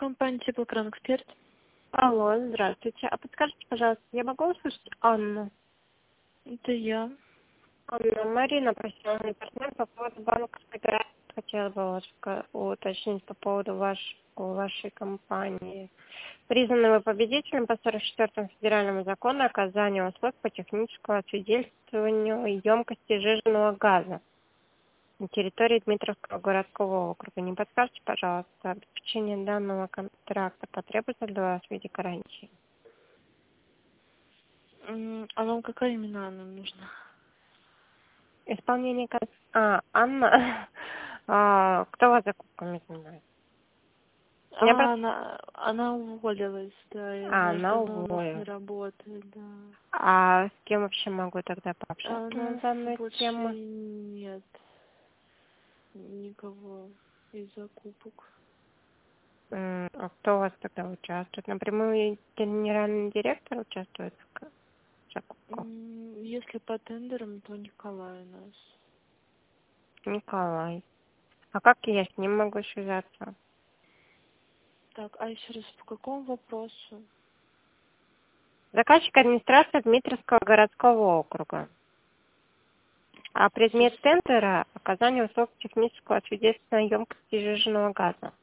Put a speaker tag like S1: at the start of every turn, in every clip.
S1: Компания Теплокран Эксперт.
S2: Алло, здравствуйте. А подскажите, пожалуйста, я могу услышать Анну?
S1: Это я.
S2: Анна, Марина, профессиональный партнер по поводу банковской гарантии. Хотела бы вас уточнить по поводу вашей компании. Признаны вы победителем по 44-му федеральному закону оказания услуг по техническому освидетельствованию емкости сжиженного газа на территории Дмитровского городского округа. Не подскажете, пожалуйста, обеспечение данного контракта потребуется для вас в виде гарантии?
S1: А вам какая именно она нужна?
S2: Исполнение Анна. Кто вас закупками занимается? Я просто...
S1: Она уволилась, да, и она уже
S2: Она
S1: давно у нас не
S2: уволилась.
S1: работает, да.
S2: А с кем вообще могу тогда
S1: А
S2: пообщаться
S1: у
S2: на
S1: нас
S2: данную
S1: больше
S2: тему?
S1: нет никого из закупок.
S2: А кто у вас тогда участвует? Напрямую генеральный директор участвует в закупках?
S1: Если по тендерам, то Николай у нас.
S2: Николай. А как я с ним могу связаться?
S1: Так, а еще раз, по какому вопросу?
S2: Заказчик администрация Дмитровского городского округа. А предмет тендера — оказание услуг технического освидетельствования емкости сжиженного газа.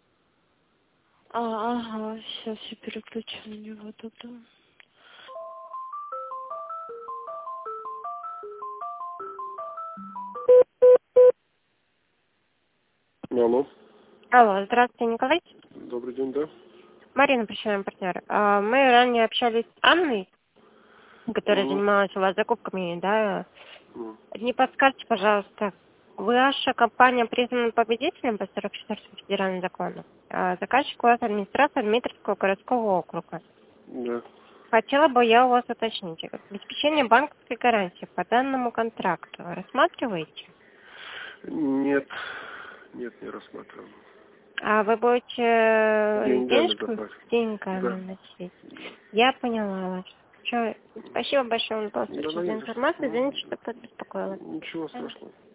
S1: Ага, сейчас я переключу на него тогда.
S3: Алло.
S2: Алло, здравствуйте, Николай.
S3: Добрый день, да?
S2: Марина, профессиональный партнер. Мы ранее общались с Анной, которая
S3: Угу.
S2: занималась у вас закупками, да?
S3: Угу.
S2: Не подскажите, пожалуйста, ваша компания признана победителем по 44-му федеральному закону? Заказчик у вас администрация Дмитровского городского округа.
S3: Да.
S2: Хотела бы я у вас уточнить, обеспечение банковской гарантии по данному контракту рассматриваете?
S3: Нет, не рассматриваем.
S2: А вы будете
S3: Деньгами
S2: денежку
S3: заплатим.
S2: деньггами
S3: Да.
S2: носить? Я поняла вас. Всё, спасибо большое, вам
S3: Да,
S2: за
S3: наедешь.
S2: информацию. Извините, что побеспокоила.
S3: Ничего страшного.